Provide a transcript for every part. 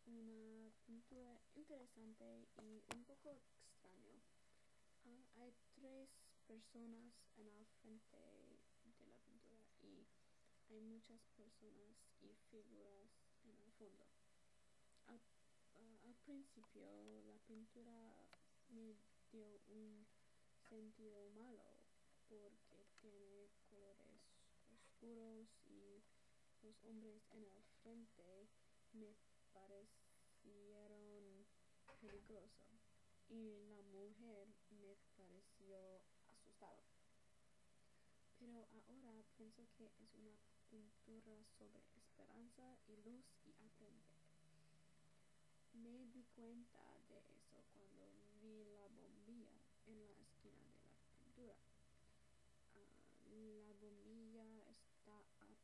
una pintura interesante y un poco extraño. Hay tres personas en el frente de la pintura y hay muchas personas y figuras en el fondo. Al, al principio la pintura me dio un sentido malo porque tiene colores oscuros y los hombres en el frente me parecieron peligrosos y la mujer me pareció asustada. Pero ahora pienso que es una pintura sobre esperanza y luz y aprender. Me di cuenta de eso cuando vi la bombilla en la esquina de la pintura. La bombilla está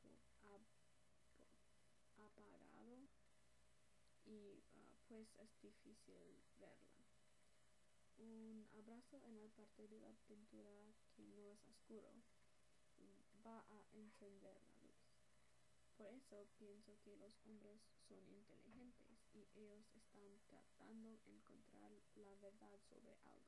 apagado y pues es difícil verla. Un abrazo en la parte de la pintura que no es oscuro va a encender la luz. Por eso pienso que los hombres son inteligentes y ellos están tratando de encontrar la verdad sobre algo.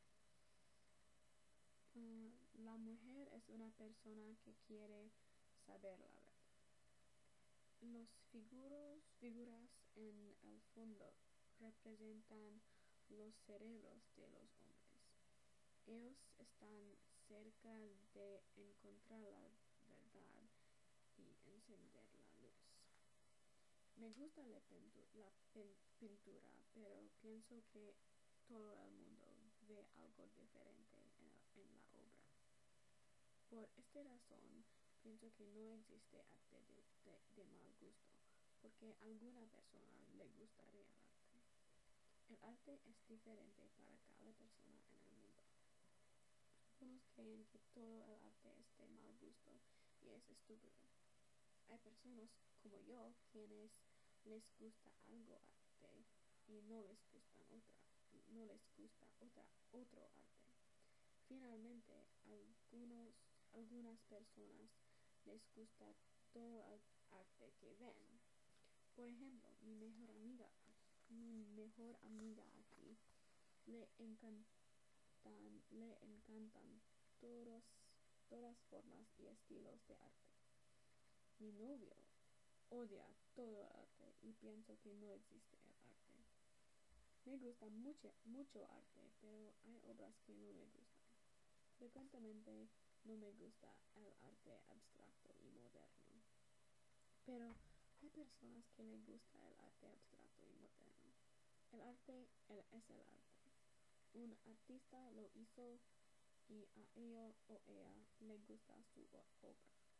La mujer es una persona que quiere saber la verdad. Los figuras en el fondo representan los cerebros de los hombres. Ellos están cerca de encontrar la verdad y encender la luz. Me gusta la pintura, pero pienso que todo el mundo ve algo diferente en la obra. Por esta razón, pienso que no existe arte de mal gusto, porque a alguna persona le gustaría el arte. El arte es diferente para cada persona en el mundo. Algunos creen que todo el arte es de mal gusto y es estúpido. Hay personas como yo quienes les gusta algo arte y no les gusta otro arte. Finalmente, algunas personas les gusta todo el arte que ven. Por ejemplo, mi mejor amiga aquí le encantan todas formas y estilos de arte. Mi novio odia todo el arte y pienso que no existe el arte. Me gusta mucho arte, pero hay obras que no me gustan. Frecuentemente no me gusta el arte abstracto y moderno. Pero hay personas que les gusta el arte abstracto y moderno. El arte es el arte. Un artista lo hizo y a ello o ella le gusta su obra.